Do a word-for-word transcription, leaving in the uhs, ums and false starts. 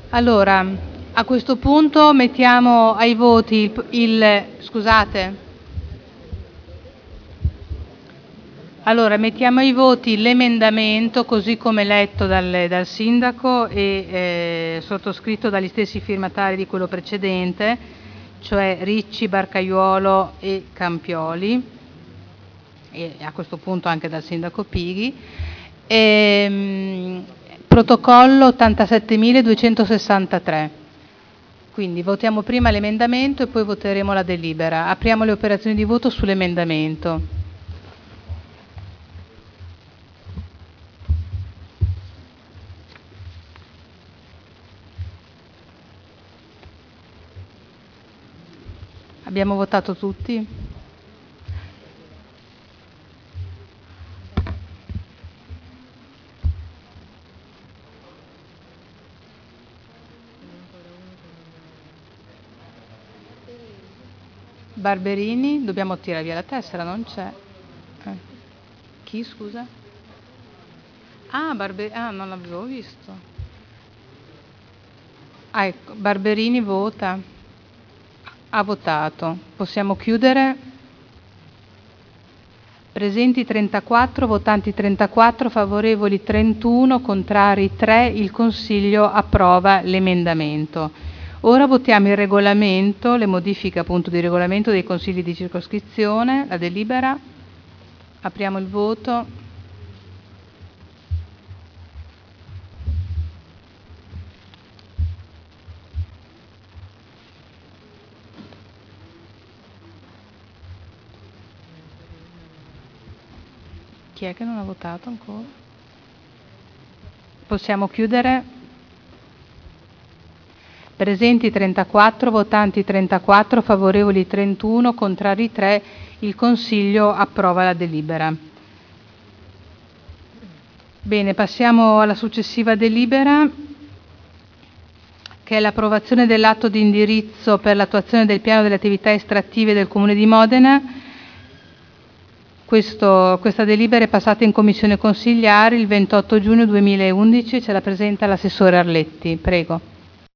Allora, a questo punto mettiamo ai voti il, il scusate. Allora, mettiamo ai voti l'emendamento così come letto dal, dal sindaco e eh, sottoscritto dagli stessi firmatari di quello precedente, cioè Ricci, Barcaiuolo e Campioli, e a questo punto anche dal sindaco Pighi. E, protocollo ottantasettemiladuecentosessantatré. Quindi votiamo prima l'emendamento e poi voteremo la delibera. Apriamo le operazioni di voto sull'emendamento. Abbiamo votato tutti? Barberini, dobbiamo tirare via la tessera, non c'è. Eh. Chi, scusa? Ah, Barbe- ah, non l'avevo visto. Ah, ecco, Barberini vota. Ha votato. Possiamo chiudere? Presenti trentaquattro, votanti trentaquattro, favorevoli trentuno, contrari tre. Il Consiglio approva l'emendamento. Ora votiamo il regolamento, le modifiche appunto di regolamento dei consigli di circoscrizione, la delibera. Apriamo il voto. Chi è che non ha votato ancora? Possiamo chiudere? Presenti trentaquattro, votanti trentaquattro, favorevoli trentuno, contrari tre. Il Consiglio approva la delibera. Bene, passiamo alla successiva delibera, che è l'approvazione dell'atto di indirizzo per l'attuazione del piano delle attività estrattive del Comune di Modena. Questo, questa delibera è passata in commissione consigliare il ventotto giugno duemilaundici, ce la presenta l'assessore Arletti. Prego.